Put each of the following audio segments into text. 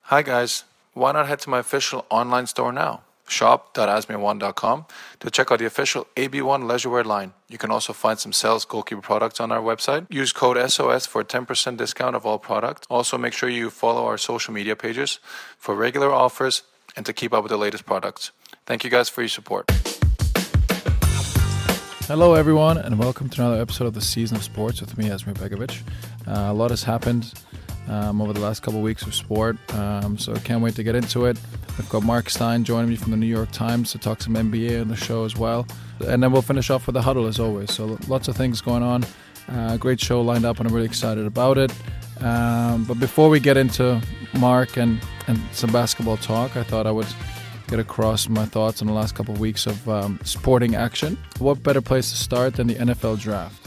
Hi guys, why not head to my official online store now? shop.asme1.com to check out the official AB1 leisurewear line. You can also find some Sales Goalkeeper products on our website. Use code SOS for a 10% discount of all products. Also make sure you follow our social media pages for regular offers and to keep up with the latest products. Thank you guys for your support. Hello everyone and welcome to another episode of the Season of Sports with me, Asmir Begovic. A lot has happened over the last couple of weeks of sport, so I can't wait to get into it. I've got Mark Stein joining me from the New York Times to talk some NBA on the show as well. And then we'll finish off with the huddle as always. So lots of things going on. Great show lined up and I'm really excited about it. But before we get into Mark and some basketball talk, I thought I would get across my thoughts on the last couple of weeks of sporting action. What better place to start than the NFL draft?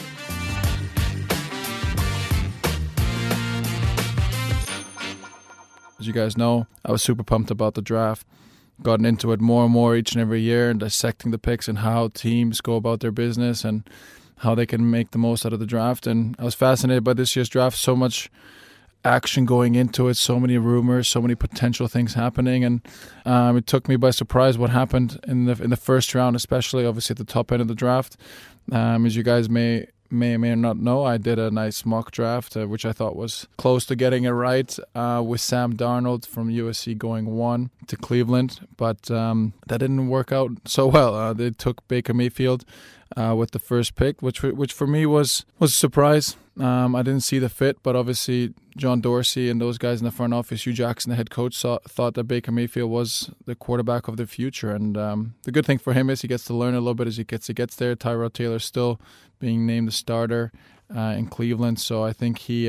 As you guys know, I was super pumped about the draft. Gotten into it more and more each and every year and dissecting the picks and how teams go about their business and how they can make the most out of the draft. And I was fascinated by this year's draft. So much action going into it, so many rumors, so many potential things happening. And it took me by surprise what happened in the first round, especially obviously at the top end of the draft. As you guys may or may not know, I did a nice mock draft, which I thought was close to getting it right, with Sam Darnold from USC going 1 to Cleveland, but that didn't work out so well. They took Baker Mayfield with the first pick, which for me was a surprise. I didn't see the fit, but obviously John Dorsey and those guys in the front office, Hugh Jackson, the head coach, thought that Baker Mayfield was the quarterback of the future. And the good thing for him is he gets to learn a little bit as he gets there. Tyrod Taylor still being named the starter in Cleveland, so I think he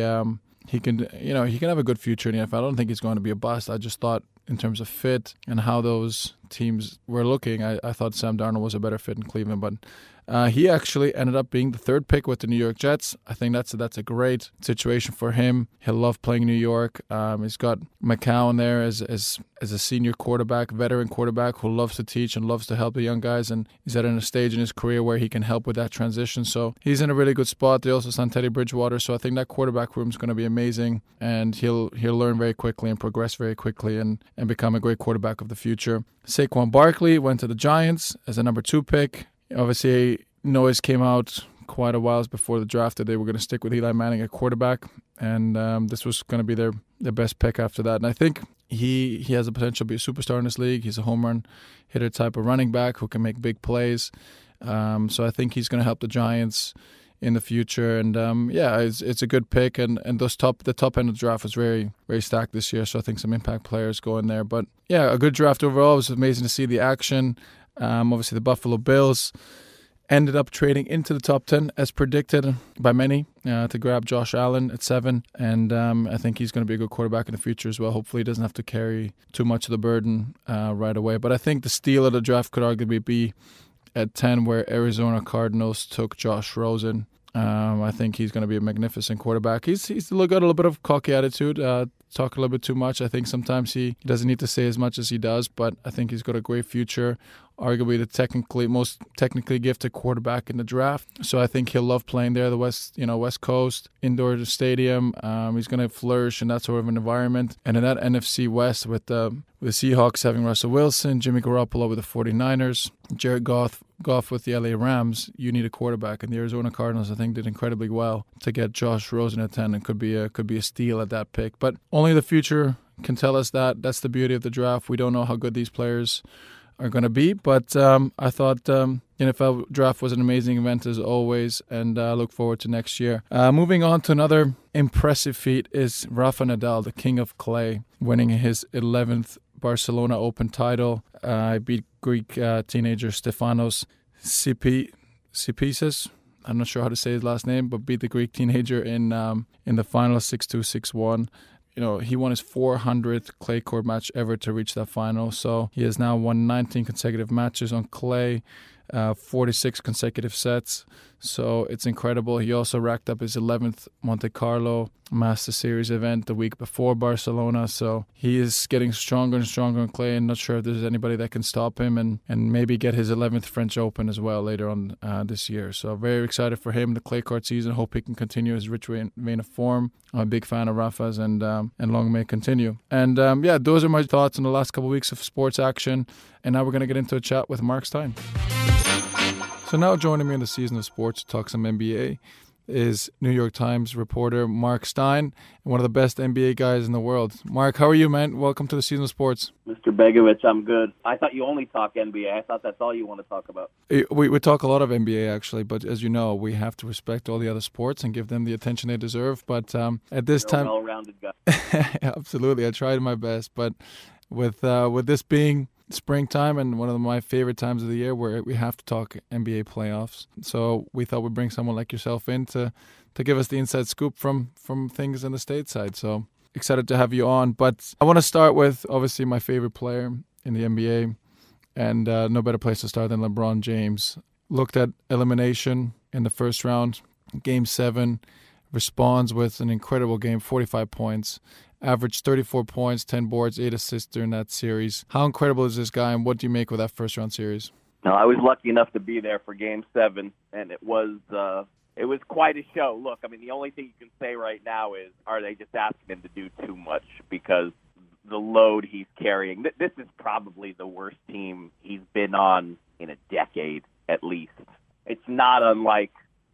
can have a good future in the NFL. I don't think he's going to be a bust. I just thought in terms of fit and how those teams were looking, I thought Sam Darnold was a better fit in Cleveland, but he actually ended up being the third pick with the New York Jets. I think that's a great situation for him. He'll love playing New York. He's got McCown there as a senior quarterback, veteran quarterback who loves to teach and loves to help the young guys, and he's at a stage in his career where he can help with that transition. So he's in a really good spot. They also signed Teddy Bridgewater, so I think that quarterback room is going to be amazing, and he'll learn very quickly and progress very quickly and become a great quarterback of the future. Saquon Barkley went to the Giants as a number 2 pick. Obviously, noise came out quite a while before the draft that they were going to stick with Eli Manning at quarterback, and this was going to be their best pick after that. And I think he has the potential to be a superstar in this league. He's a home run hitter type of running back who can make big plays. So I think he's going to help the Giants in the future. And it's a good pick. And the top end of the draft was very, very stacked this year. So I think some impact players go in there. But yeah, a good draft overall. It was amazing to see the action. Obviously, the Buffalo Bills ended up trading into the top 10 as predicted by many to grab Josh Allen at 7. And I think he's going to be a good quarterback in the future as well. Hopefully he doesn't have to carry too much of the burden right away. But I think the steal of the draft could arguably be at 10 where Arizona Cardinals took Josh Rosen. I think he's going to be a magnificent quarterback. He's got a little bit of cocky attitude, talk a little bit too much. I think sometimes he doesn't need to say as much as he does, but I think he's got a great future. Arguably the most technically gifted quarterback in the draft. So I think he'll love playing there, the West Coast, indoor stadium. He's going to flourish in that sort of an environment. And in that NFC West with the Seahawks having Russell Wilson, Jimmy Garoppolo with the 49ers, Jared Goff with the LA Rams, you need a quarterback. And the Arizona Cardinals, I think, did incredibly well to get Josh Rosen at 10 and could be a steal at that pick. But only the future can tell us that. That's the beauty of the draft. We don't know how good these players are going to be, but I thought NFL draft was an amazing event as always, and I look forward to next year. Moving on to another impressive feat is Rafa Nadal, the king of clay, winning his 11th Barcelona Open title. He beat Greek teenager Stefanos Tsitsipas. I'm not sure how to say his last name, but beat the Greek teenager in the final 6-2, 6-1. He won his 400th clay court match ever to reach that final. So he has now won 19 consecutive matches on clay. 46 consecutive sets. So it's incredible. He also racked up his 11th Monte Carlo Master Series event the week before Barcelona. So he is getting stronger and stronger on clay, and not sure if there's anybody that can stop him, and maybe get his 11th French Open as well later on this year. So very excited for him, the clay court season. Hope he can continue his rich vein of form. I'm a big fan of Rafa's, and long may it continue. And those are my thoughts on the last couple of weeks of sports action. And now we're going to get into a chat with Mark Stein. So now joining me in the Season of Sports to talk some NBA is New York Times reporter Mark Stein, one of the best NBA guys in the world. Mark, how are you, man? Welcome to the Season of Sports. Mr. Begovic, I'm good. I thought you only talk NBA. I thought that's all you want to talk about. We talk a lot of NBA, actually, but as you know, we have to respect all the other sports and give them the attention they deserve. But at this time... You're a well-rounded guy. Absolutely. I tried my best. But with this being springtime and one of my favorite times of the year, where we have to talk NBA playoffs, so we thought we'd bring someone like yourself in to give us the inside scoop from things in the stateside. So excited to have you on. But I want to start with obviously my favorite player in the NBA, and no better place to start than LeBron James. Looked at elimination in the first round, Game 7, responds with an incredible game, 45 points. Averaged 34 points, 10 boards, 8 assists during that series. How incredible is this guy, and what do you make with that first-round series? No, I was lucky enough to be there for Game 7, and it was quite a show. Look, I mean, the only thing you can say right now is, are they just asking him to do too much? Because the load he's carrying, this is probably the worst team he's been on in a decade, at least. It's not unlike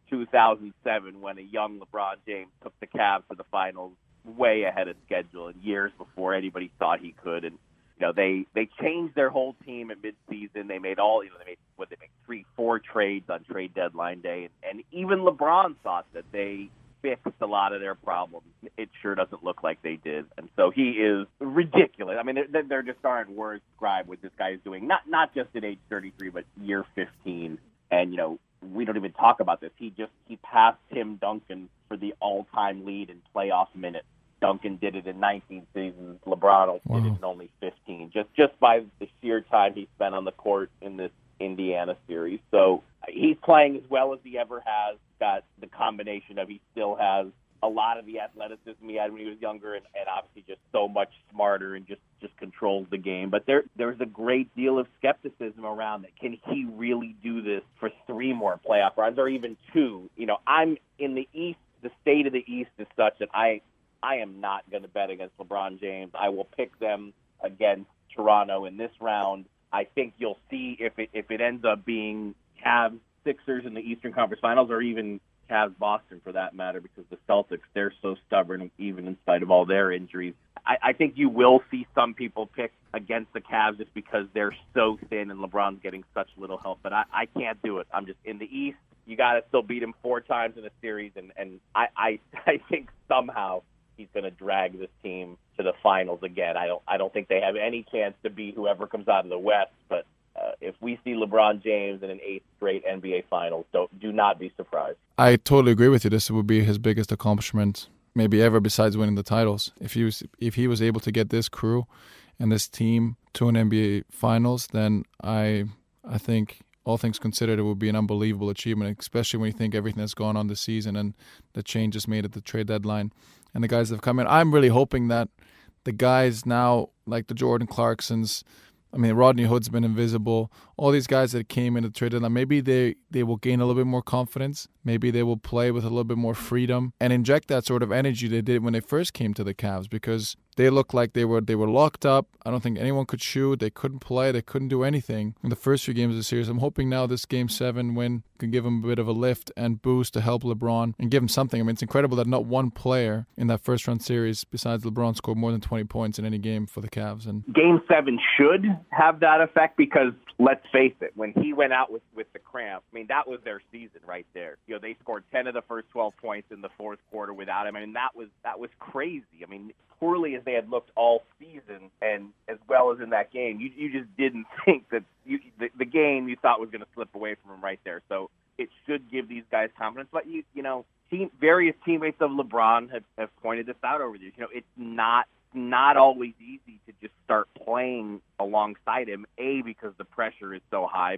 2007 when a young LeBron James took the Cavs to the finals way ahead of schedule and years before anybody thought he could. And they changed their whole team at midseason. They made they made 3-4 trades on trade deadline day, and even LeBron thought that they fixed a lot of their problems. It sure doesn't look like they did, and so he is ridiculous. I mean, there just aren't words to describe what this guy is doing. Not just at age 33, but year 15. And we don't even talk about this. He passed Tim Duncan for the all-time lead in playoff minutes. Duncan did it in 19 seasons. LeBron did it in only 15, just by the sheer time he spent on the court in this Indiana series. So he's playing as well as he ever has. Got the combination of he still has a lot of the athleticism he had when he was younger, and obviously just so much smarter and just controls the game. But there's a great deal of skepticism around that. Can he really do this for 3 more playoff runs, or even 2? I'm in the East. The state of the East is such that I am not going to bet against LeBron James. I will pick them against Toronto in this round. I think you'll see if it ends up being Cavs Sixers in the Eastern Conference Finals, or even Cavs Boston for that matter, because the Celtics, they're so stubborn even in spite of all their injuries. I think you will see some people pick against the Cavs just because they're so thin and LeBron's getting such little help. But I can't do it. I'm just in the East. You got to still beat him 4 times in a series, and I think somehow he's going to drag this team to the finals again. I don't think they have any chance to beat whoever comes out of the West, but if we see LeBron James in an 8th straight NBA Finals, do not be surprised. I totally agree with you. This would be his biggest accomplishment maybe ever, besides winning the titles. If he was able to get this crew and this team to an NBA Finals, then I think, all things considered, it would be an unbelievable achievement, especially when you think everything that's gone on this season and the changes made at the trade deadline and the guys that have come in. I'm really hoping that the guys now, like the Jordan Clarksons, I mean, Rodney Hood's been invisible. All these guys that came in the trade deadline, maybe they will gain a little bit more confidence. Maybe they will play with a little bit more freedom and inject that sort of energy they did when they first came to the Cavs, because they looked like they were locked up. I don't think anyone could shoot. They couldn't play. They couldn't do anything in the first few games of the series. I'm hoping now this Game 7 win can give them a bit of a lift and boost to help LeBron and give him something. I mean, it's incredible that not one player in that first-round series besides LeBron scored more than 20 points in any game for the Cavs. And Game 7 should have that effect because, let's face it, when he went out with the cramp, I mean, that was their season right there. They scored 10 of the first 12 points in the fourth quarter without him. I mean, that was crazy. I mean, poorly as they had looked all season and as well as in that game, you just didn't think that the game you thought was going to slip away from him right there. So it should give these guys confidence. But, various teammates of LeBron have pointed this out over the years. It's not always easy to just start playing alongside him, because the pressure is so high, but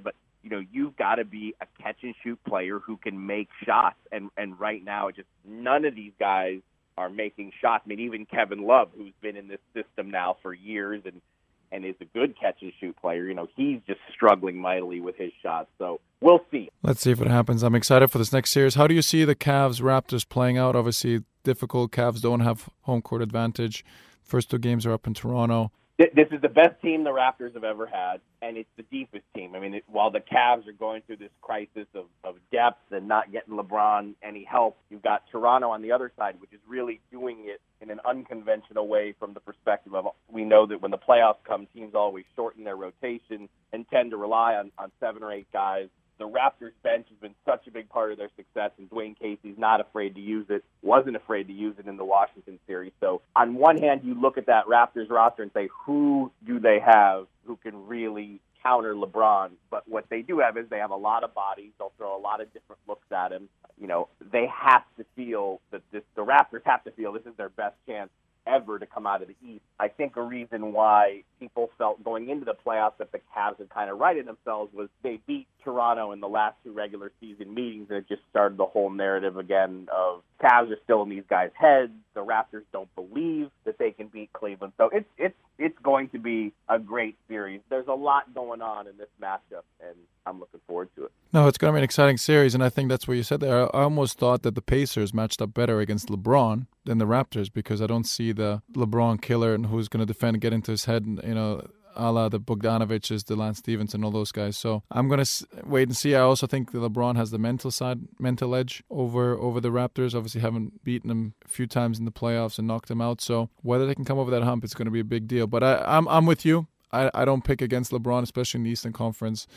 you've got to be a catch-and-shoot player who can make shots. And right now, just none of these guys are making shots. I mean, even Kevin Love, who's been in this system now for years and is a good catch-and-shoot player, he's just struggling mightily with his shots. So we'll see. Let's see if it happens. I'm excited for this next series. How do you see the Cavs-Raptors playing out? Obviously, difficult. Cavs don't have home court advantage. First 2 games are up in Toronto. This is the best team the Raptors have ever had, and it's the deepest team. I mean, while the Cavs are going through this crisis of depth and not getting LeBron any help, you've got Toronto on the other side, which is really doing it in an unconventional way from the perspective of, we know that when the playoffs come, teams always shorten their rotation and tend to rely on 7 or 8 guys. The Raptors bench has been such a big part of their success, and Dwayne Casey's not afraid to use it, wasn't afraid to use it in the Washington series. So on one hand, you look at that Raptors roster and say, who do they have who can really counter LeBron? But what they do have is they have a lot of bodies. They'll throw a lot of different looks at him. They have to feel that the Raptors have to feel this is their best chance ever to come out of the East. I think a reason why people felt going into the playoffs that the Cavs had kind of righted themselves was they beat Toronto in the last 2 regular season meetings, and it just started the whole narrative again of Cavs are still in these guys' heads. The Raptors don't believe that they can beat Cleveland. So it's going to be a great series. There's a lot going on in this matchup, and I'm looking forward to it. No, it's going to be an exciting series, and I think that's what you said there. I almost thought that the Pacers matched up better against LeBron than the Raptors because I don't see the LeBron killer and who's going to defend and get into his head, a la the Bogdanoviches, the Lance Stevenson, all those guys. So I'm going to wait and see. I also think that LeBron has the mental edge over the Raptors. Obviously haven't beaten them a few times in the playoffs and knocked them out. So whether they can come over that hump, it's going to be a big deal. But I'm with you. I don't pick against LeBron, especially in the Eastern Conference.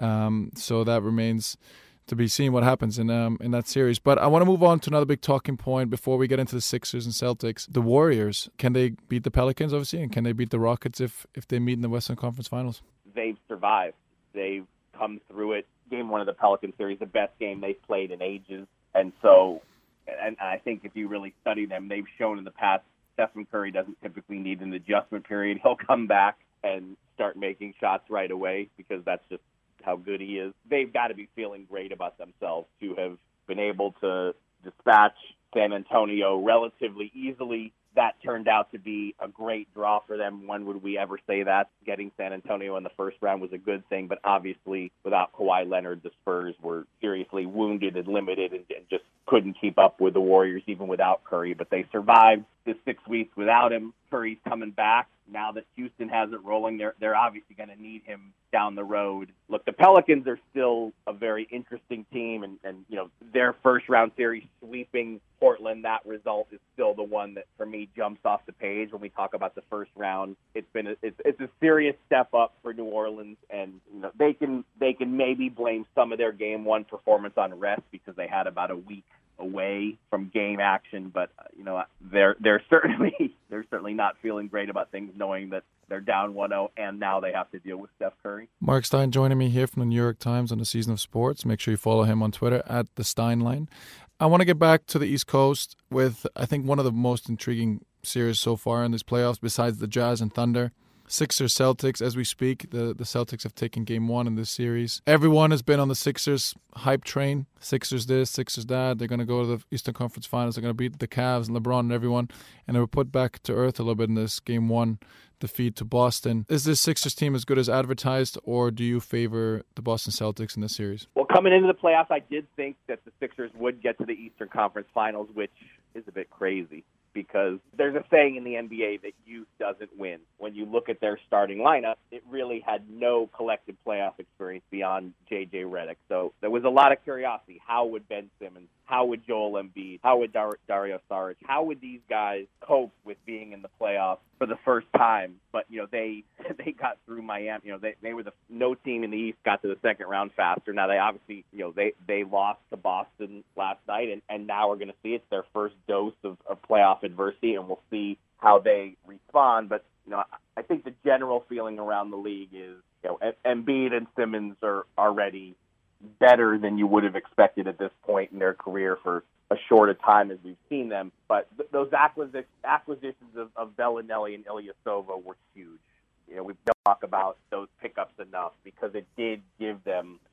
So that remains to be seen what happens in that series. But I want to move on to another big talking point before we get into the Sixers and Celtics. The Warriors, can they beat the Pelicans, obviously, and can they beat the Rockets if they meet in the Western Conference Finals? They've survived. They've come through it. Game 1 of the Pelican series, the best game they've played in ages. And so, and I think if you really study them, they've shown in the past Stephen Curry doesn't typically need an adjustment period. He'll come back and start making shots right away because that's just how good he is. They've got to be feeling great about themselves to have been able to dispatch San Antonio relatively easily. That turned out to be a great draw for them. When would we ever say that? Getting San Antonio in the first round was a good thing, but obviously without Kawhi Leonard, the Spurs were seriously wounded and limited and just couldn't keep up with the Warriors even without Curry. But they survived the 6 weeks without him. Curry's coming back. Now that Houston has it rolling, they're obviously going to need him down the road. Look, the Pelicans are still a very interesting team, and their first-round series sweeping Portland, that result is still the one that, for me, jumps off the page when we talk about the first round. It's a serious step up for New Orleans, and they can maybe blame some of their Game 1 performance on rest because they had about a week away from game action, but they're certainly not feeling great about things, knowing that they're down 1-0 and now they have to deal with Steph Curry. Mark Stein joining me here from the New York Times on the Season of Sports. Make sure you follow him on Twitter at the Steinline. I want to get back to the East Coast with, I think, one of the most intriguing series so far in this playoffs besides the Jazz and Thunder. Sixers Celtics, as we speak, the Celtics have taken Game 1 in this series. Everyone has been on the Sixers hype train. Sixers this, Sixers that. They're going to go to the Eastern Conference Finals. They're going to beat the Cavs and LeBron and everyone. And they were put back to earth a little bit in this Game 1 defeat to Boston. Is this Sixers team as good as advertised, or do you favor the Boston Celtics in this series? Well, coming into the playoffs, I did think that the Sixers would get to the Eastern Conference Finals, which is a bit crazy, because there's a saying in the NBA that youth doesn't win. When you look at their starting lineup, it really had no collective playoff experience beyond J.J. Redick. So there was a lot of curiosity. How would Ben Simmons, how would Joel Embiid, how would Dario Saric, how would these guys cope with being in the playoffs for the first time? But, they got through Miami. They were no team in the East got to the second round faster. Now, they obviously, they lost to Boston last night, and now we're going to see it's their first dose of playoff adversity, and we'll see how they respond. But, I think the general feeling around the league is, Embiid and Simmons are already better than you would have expected at this point in their career for a short a time as we've seen them. But those acquisitions of Bellinelli and Ilyasova were huge. We don't talk about those pickups enough because it did give them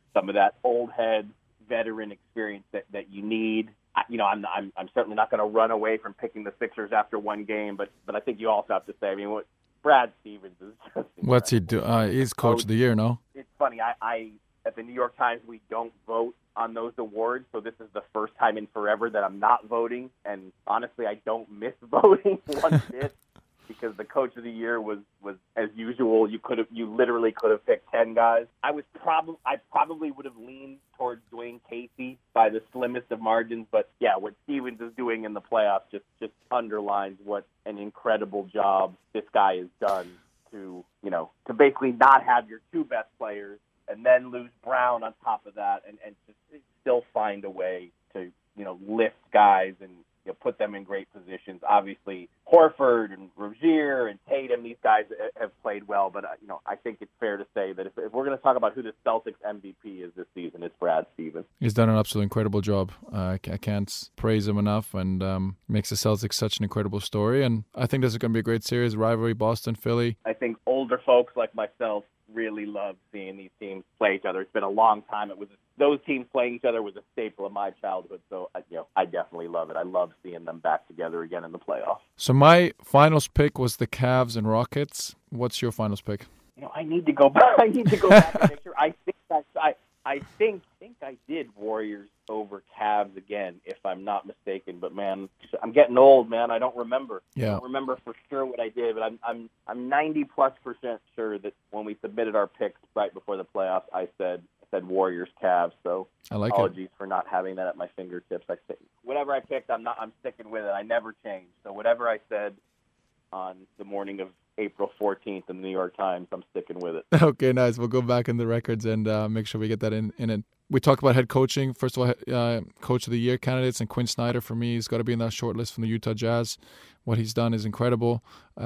some of that old head veteran experience that you need. I'm certainly not going to run away from picking the Sixers after one game, but I think you also have to say, what Brad Stevens is just incredible. What's he do? He's coach of the year, no? It's funny. I at the New York Times, we don't vote on those awards, so this is the first time in forever that I'm not voting. And honestly, I don't miss voting one bit because the coach of the year was as usual. You literally could have picked 10 guys. I probably would have leaned towards Dwayne Casey by the slimmest of margins, but yeah, what Stevens is doing in the playoffs just underlines what an incredible job this guy has done to basically not have your two best players and then lose Brown on top of that, and just still find a way to lift guys and put them in great positions. Obviously, Horford and Rozier and Tatum, these guys have played well, but I think it's fair to say that if we're going to talk about who the Celtics MVP is this season, it's Brad Stevens. He's done an absolutely incredible job. I can't praise him enough, and makes the Celtics such an incredible story. And I think this is going to be a great series, rivalry, Boston, Philly. I think older folks like myself really love seeing these teams play each other. It's been a long time. Those teams playing each other was a staple of my childhood, so I definitely love it. I love seeing them back together again in the playoffs. So my finals pick was the Cavs and Rockets. What's your finals pick? I need to go back. and make sure. I think I did Warriors over Cavs again, if I'm not mistaken. But man, I'm getting old, man. I don't remember. Yeah. I don't remember for sure what I did, but I'm 90+% sure that when we submitted our picks right before the playoffs, I said Warriors Cavs. So I like apologies for not having that at my fingertips. Whatever I picked, I'm sticking with it. I never changed. So whatever I said on the morning of April 14th in the New York Times, I'm sticking with it. Okay, nice. We'll go back in the records and make sure we get that in it. We talked about head coaching. First of all, Coach of the Year candidates, and Quinn Snyder for me, he's got to be in that short list from the Utah Jazz. What he's done is incredible.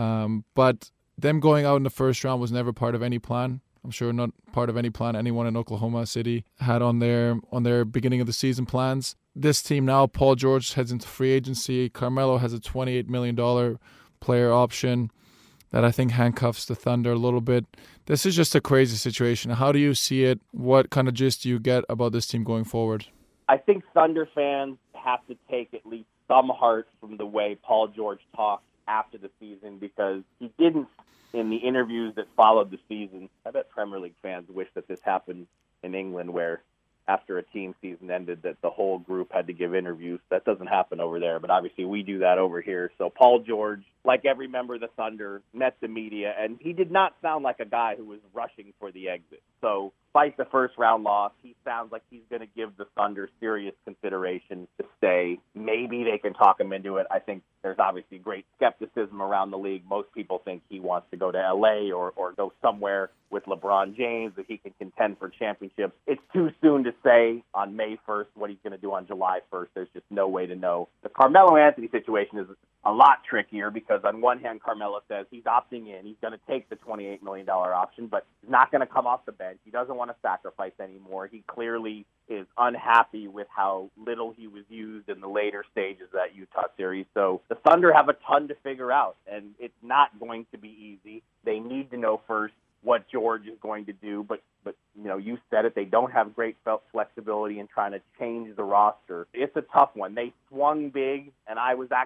But them going out in the first round was never part of any plan. I'm sure not part of any plan anyone in Oklahoma City had on their beginning of the season plans. This team now, Paul George heads into free agency. Carmelo has a $28 million player option that I think handcuffs the Thunder a little bit. This is just a crazy situation. How do you see it? What kind of gist do you get about this team going forward? I think Thunder fans have to take at least some heart from the way Paul George talked after the season, because he didn't in the interviews that followed the season. I bet Premier League fans wish that this happened in England, where after a team season ended that the whole group had to give interviews. That doesn't happen over there, but obviously we do that over here. So Paul George, like every member of the Thunder, met the media, and he did not sound like a guy who was rushing for the exit. So despite the first round loss, he sounds like he's going to give the Thunder serious consideration to stay. Maybe they can talk him into it. I think there's obviously great skepticism around the league. Most people think he wants to go to L.A. or go somewhere with LeBron James, that he can contend for championships. It's too soon to say on May 1st what he's going to do on July 1st. There's just no way to know. The Carmelo Anthony situation is a lot trickier because on one hand, Carmelo says he's opting in. He's going to take the $28 million option, but he's not going to come off the bench. He doesn't want to sacrifice anymore. He clearly is unhappy with how little he was used in the later stages of that Utah series. So the Thunder have a ton to figure out, and it's not going to be easy. They need to know first what George is going to do, but you said it, they don't have great flexibility in trying to change the roster. It's a tough one. They swung big, and I was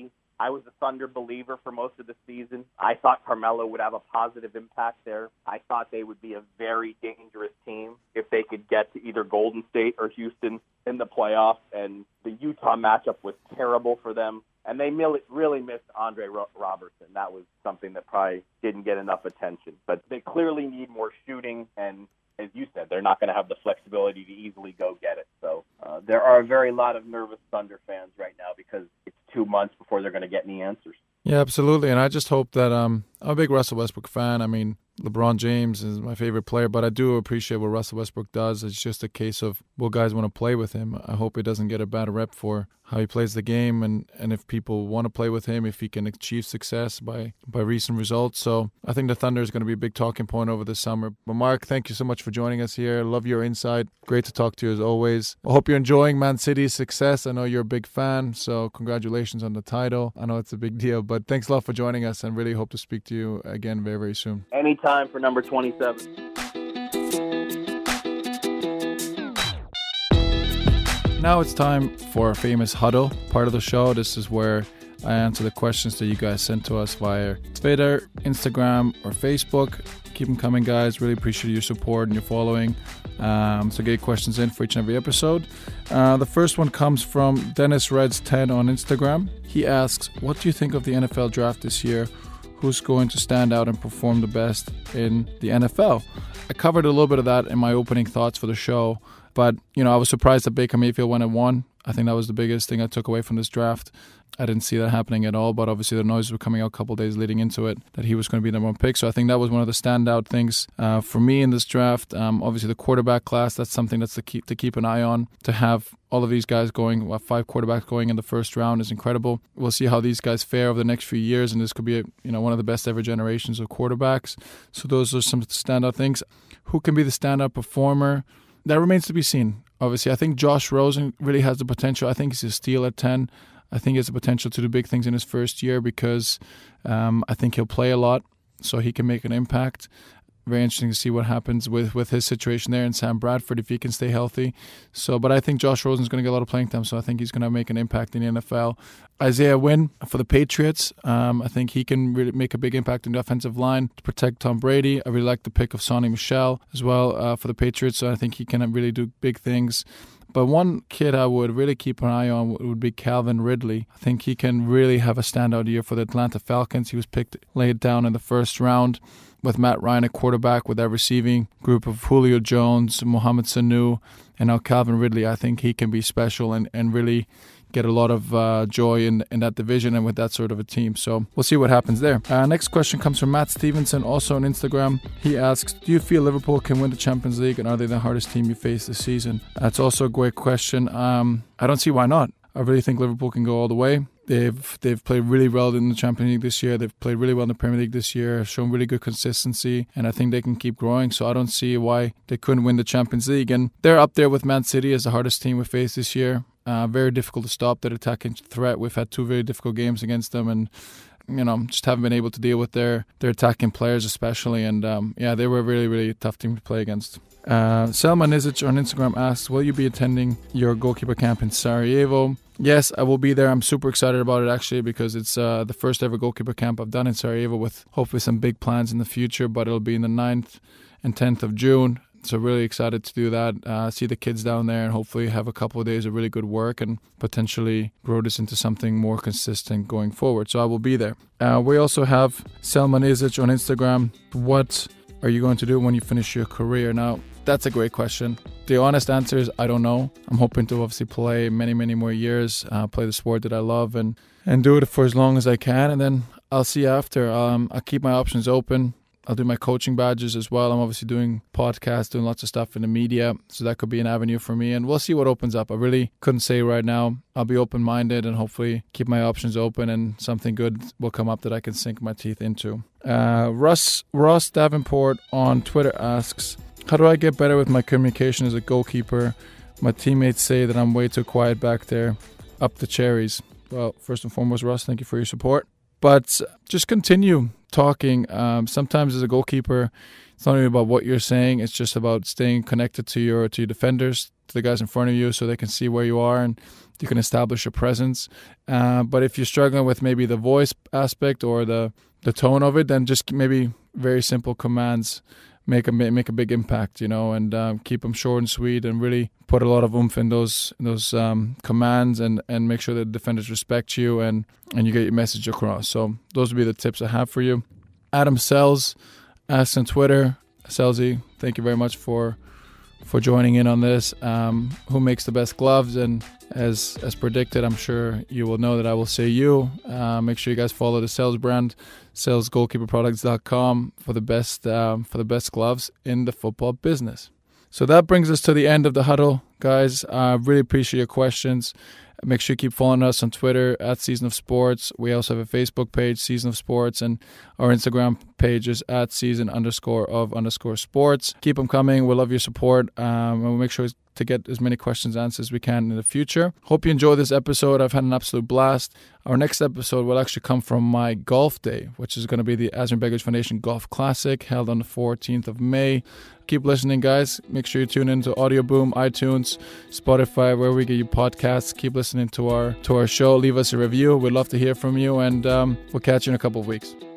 a Thunder believer for most of the season. I thought Carmelo would have a positive impact there. I thought they would be a very dangerous team if they could get to either Golden State or Houston in the playoffs, and the Utah matchup was terrible for them. And they really missed Andre Robertson. That was something that probably didn't get enough attention. But they clearly need more shooting, and as you said, they're not going to have the flexibility to easily go get it. So there are a very lot of nervous Thunder fans right now because it's 2 months before they're going to get any answers. Yeah, absolutely. And I just hope that I'm a big Russell Westbrook fan. I mean, LeBron James is my favorite player, but I do appreciate what Russell Westbrook does. It's just a case of will guys want to play with him. I hope he doesn't get a bad rep for how he plays the game, and if people want to play with him, if he can achieve success by recent results. So I think the Thunder is going to be a big talking point over the summer. But Mark, thank you so much for joining us here. Love your insight. Great to talk to you as always. I hope you're enjoying Man City's success. I know you're a big fan, so congratulations on the title. I know it's a big deal, but thanks a lot for joining us, and really hope to speak to you again very, very soon. Anytime for number 27. Now it's time for our famous huddle part of the show. This is where I answer the questions that you guys sent to us via Twitter, Instagram, or Facebook. Keep them coming, guys. Really appreciate your support and your following. So get questions in for each and every episode. The first one comes from DennisReds10 on Instagram. He asks, what do you think of the NFL draft this year? Who's going to stand out and perform the best in the NFL? I covered a little bit of that in my opening thoughts for the show, but I was surprised that Baker Mayfield went at 1. I think that was the biggest thing I took away from this draft. I didn't see that happening at all, but obviously the noises were coming out a couple of days leading into it that he was going to be the number 1 pick. So I think that was one of the standout things for me in this draft. Obviously the quarterback class, that's something that's to keep an eye on. To have all of these guys going, 5 quarterbacks going in the first round is incredible. We'll see how these guys fare over the next few years, and this could be one of the best ever generations of quarterbacks. So those are some standout things. Who can be the standout performer? That remains to be seen. Obviously, I think Josh Rosen really has the potential. I think he's a steal at 10. I think he has the potential to do big things in his first year because I think he'll play a lot, so he can make an impact. Very interesting to see what happens with his situation there and Sam Bradford if he can stay healthy. But I think Josh Rosen's going to get a lot of playing time, so I think he's going to make an impact in the NFL. Isaiah Wynn for the Patriots. I think he can really make a big impact in the offensive line to protect Tom Brady. I really like the pick of Sonny Michel as well for the Patriots, so I think he can really do big things. But one kid I would really keep an eye on would be Calvin Ridley. I think he can really have a standout year for the Atlanta Falcons. He was laid down in the first round with Matt Ryan at quarterback, with that receiving group of Julio Jones, Mohamed Sanu, and now Calvin Ridley. I think he can be special and really get a lot of joy in that division and with that sort of a team. So we'll see what happens there. Next question comes from Matt Stevenson, also on Instagram. He asks, do you feel Liverpool can win the Champions League, and are they the hardest team you face this season? That's also a great question. I don't see why not. I really think Liverpool can go all the way. They've played really well in the Champions League this year. They've played really well in the Premier League this year, shown really good consistency, and I think they can keep growing. So I don't see why they couldn't win the Champions League. And they're up there with Man City as the hardest team we face this year. Very difficult to stop that attacking threat. We've had 2 very difficult games against them, and just haven't been able to deal with their attacking players especially. And they were a really, really tough team to play against. Selma Nizic on Instagram asks, will you be attending your goalkeeper camp in Sarajevo? Yes, I will be there. I'm super excited about it actually because it's the first ever goalkeeper camp I've done in Sarajevo, with hopefully some big plans in the future, but it'll be in the 9th and 10th of June. So really excited to do that, see the kids down there, and hopefully have a couple of days of really good work and potentially grow this into something more consistent going forward. So I will be there. We also have Selma Nizic on Instagram. What are you going to do when you finish your career? Now, that's a great question. The honest answer is I don't know. I'm hoping to obviously play many, many more years, play the sport that I love and do it for as long as I can. And then I'll see after. I'll keep my options open. I'll do my coaching badges as well. I'm obviously doing podcasts, doing lots of stuff in the media. So that could be an avenue for me. And we'll see what opens up. I really couldn't say right now. I'll be open-minded and hopefully keep my options open, and something good will come up that I can sink my teeth into. Ross Davenport on Twitter asks, how do I get better with my communication as a goalkeeper? My teammates say that I'm way too quiet back there. Up the cherries. Well, first and foremost, Ross, thank you for your support. But just continue talking. Sometimes as a goalkeeper, it's not only about what you're saying, it's just about staying connected to your defenders, to the guys in front of you, so they can see where you are and you can establish a presence. But if you're struggling with maybe the voice aspect or the tone of it, then just maybe very simple commands make a big impact, and keep them short and sweet, and really put a lot of oomph in those commands, and make sure that the defenders respect you and you get your message across. So those would be the tips I have for you. Adam Sells asks on Twitter, Selzy, thank you very much for joining in on this. Who makes the best gloves? And as predicted, I'm sure you will know that I will say you. Make sure you guys follow the Sells brand, sellsgoalkeeperproducts.com for the best gloves in the football business. So that brings us to the end of the huddle, guys. I really appreciate your questions. Make sure you keep following us on Twitter at Season of Sports. We also have a Facebook page, Season of Sports, and our Instagram page is at season_of_sports. Keep them coming. We'll love your support. And we'll make sure to get as many questions answered as we can in the future. Hope you enjoyed this episode. I've had an absolute blast. Our next episode will actually come from my golf day, which is going to be the Asmir Begovic Foundation Golf Classic held on the 14th of May. Keep listening, guys. Make sure you tune into Audio Boom, iTunes, Spotify, wherever we get you podcasts. Keep listening to our show. Leave us a review. We'd love to hear from you, and we'll catch you in a couple of weeks.